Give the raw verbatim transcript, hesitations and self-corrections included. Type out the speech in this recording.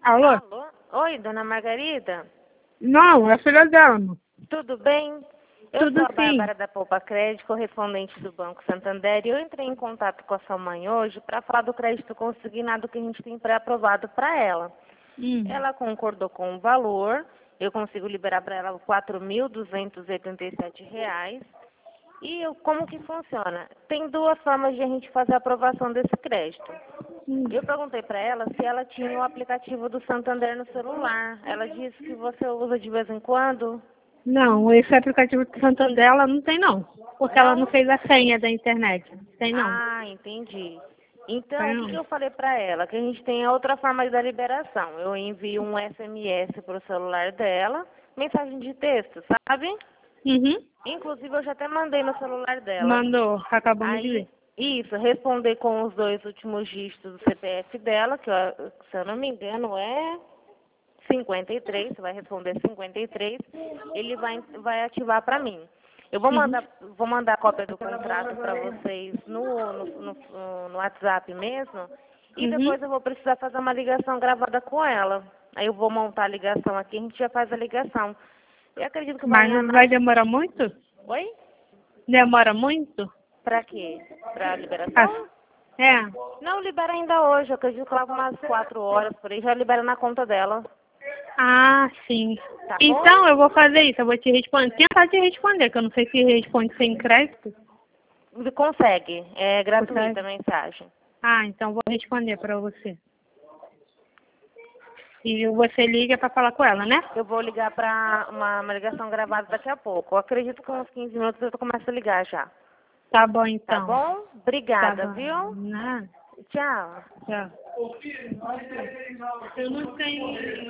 Alô? Alô? Oi, dona Margarida? Não, é filha dela. Amor. Tudo bem? Eu Tudo sou a sim. Bárbara da Poupa Crédito, correspondente do Banco Santander, e eu entrei em contato com a sua mãe hoje para falar do crédito consignado que a gente tem pré-aprovado para ela. Hum. Ela concordou com o valor, eu consigo liberar para ela quatro mil duzentos e oitenta e sete reais. E eu, como que funciona? Tem duas formas de a gente fazer a aprovação desse crédito. Hum. Eu perguntei para ela se ela tinha o aplicativo do Santander no celular. Ela disse que você usa de vez em quando. Não, esse aplicativo do Santander ela não tem não. Porque ela não Não? fez a senha da internet. Tem não. Ah, entendi. Então, Tem o que, que não. eu falei para ela? Que a gente tem a outra forma da liberação. Eu envio um S M S para o celular dela, mensagem de texto, sabe? Uhum. Inclusive, eu já até mandei no celular dela. Mandou, acabamos de Aí, ver. isso, responder com os dois últimos dígitos do C P F dela, que eu- se eu não me engano é cinquenta e três, você vai responder cinquenta e três, ele vai, vai ativar para mim. Eu vou Uhum. mandar, vou mandar a cópia do contrato para vocês no, no, no, no WhatsApp mesmo, e Uhum. depois eu vou precisar fazer uma ligação gravada com ela. Aí eu vou montar a ligação aqui, a gente já faz a ligação. Eu acredito que Mas amanhã... não na- vai demorar muito? Oi? Demora muito? Pra quê? Pra Ah, liberação? é. Não, libera ainda hoje. Eu acredito que leva umas quatro horas por aí. Já libera na conta dela. Ah, sim. Tá Então bom? eu vou fazer isso, eu vou te responder. Tentar te responder, que eu não sei se responde sem crédito. Consegue. É gratuita a Consegue? mensagem. Ah, então vou responder pra você. E você liga pra falar com ela, né? Eu vou ligar pra uma, uma ligação gravada daqui a pouco. Eu acredito que uns quinze minutos eu começo a ligar já. Tá bom Tá então. bom? Tá Obrigada, bom. viu? Nada. Tchau. Tchau. Eu não tenho.